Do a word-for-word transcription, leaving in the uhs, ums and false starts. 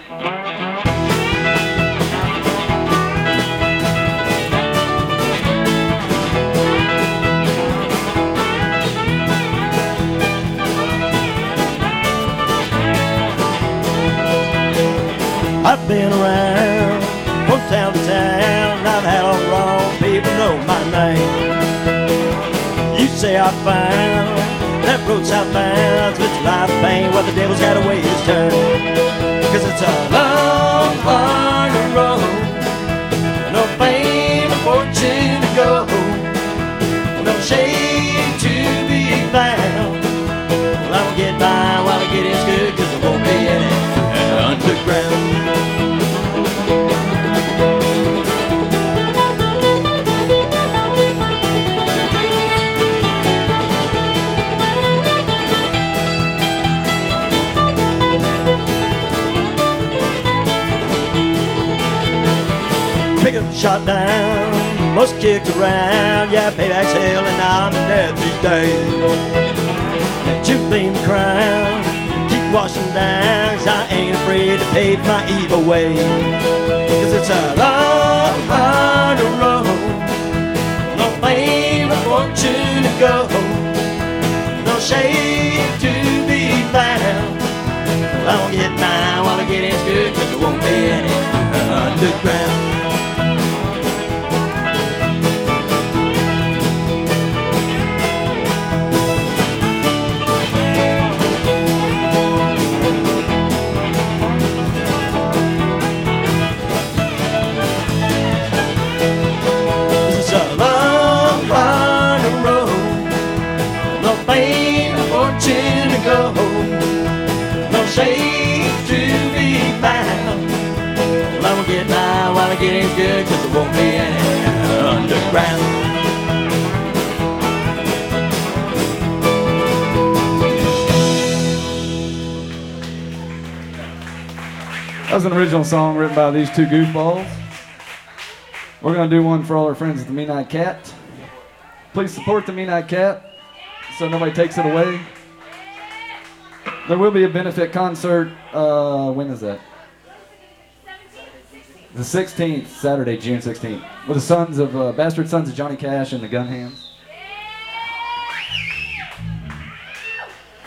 I've been around from town to town, and I've had all wrong people know my name. You say I found that road southbound, it's life pain where the devil's got a way his turn. Cause it's a long, hard road, no fame or fortune to go, no shade to be found. Well, I won't get by while I get it's good, cause there won't be any underground. Pick up, shot down, most kicked around. Yeah, payback's hell and I'm dead these days. Jubilee the crown, keep washing down, 'cause I ain't afraid to pave my evil way. Cause it's a long, hard road, no fame or fortune to go, no shade to be found. Well, I won't get mine while I get it's good, cause there won't be any underground. Go, no shade to be found. Well, I won't get by while I get it's good, cause there won't be any underground. That was an original song written by these two goofballs. We're going to do one for all our friends at the Midnight Cat. Please support the Midnight Cat so nobody takes it away. There will be a benefit concert. Uh, when is that? The sixteenth, Saturday, June sixteenth, with the sons of uh, Bastard Sons of Johnny Cash and the Gun Hands.